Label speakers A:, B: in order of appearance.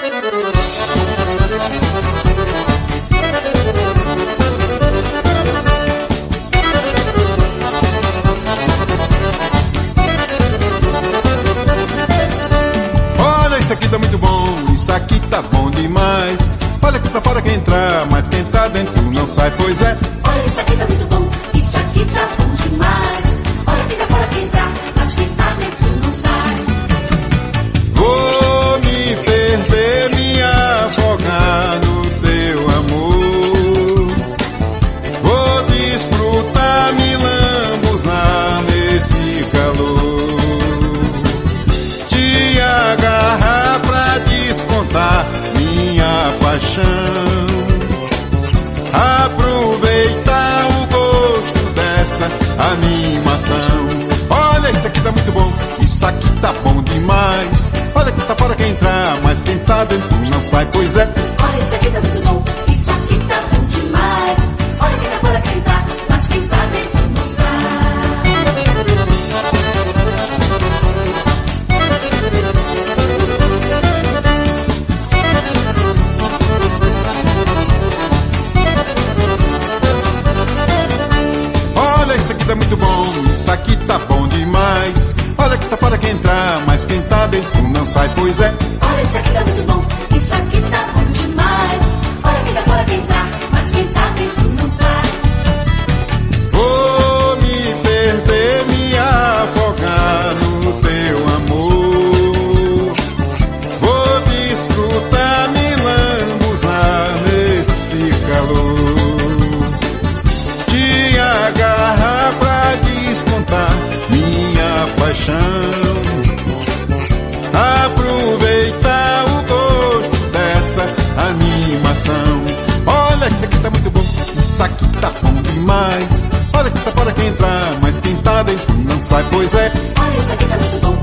A: Olha, isso aqui tá muito bom, isso aqui tá bom demais. Olha que tá fora quem entrar, mas quem tá dentro não sai, pois é.
B: Olha, isso aqui tá muito bom, isso aqui tá bom demais. Olha que tá fora quem entrar, mas quem tá dentro não sai.
A: Vou me perder, me afogar no teu amor. Vou desfrutar, me lambuzar nesse calor. Te agarrar pra descontar minha paixão. Aproveitar o gosto dessa animação. Olha, isso aqui tá muito bom, isso aqui tá bom demais. Olha que tá fora quem entrar, mas quem tá dentro não sai, pois é.
B: Olha, isso aqui tá muito bom, isso aqui tá bom demais. Olha que tá fora quem entrar, mas quem tá dentro não sai.
A: Olha, isso aqui tá muito bom, isso aqui tá bom demais. Olha que tá fora quem entrar, mas quem tá dentro não sai, pois é.
B: Olha, isso aqui tá muito bom, isso aqui tá bom demais. Olha que tá fora quem entrar, mas quem tá dentro não sai.
A: Vou me perder, me afogar no teu amor. Vou desfrutar, me lambuzar nesse calor. Te agarrar pra descontar minha paixão. Aproveitar o gosto dessa animação. Olha, isso aqui tá muito bom, isso aqui tá bom demais. Olha que tá fora quem entrar, mas quem tá dentro não sai, pois é.
B: Olha, isso aqui tá muito bom,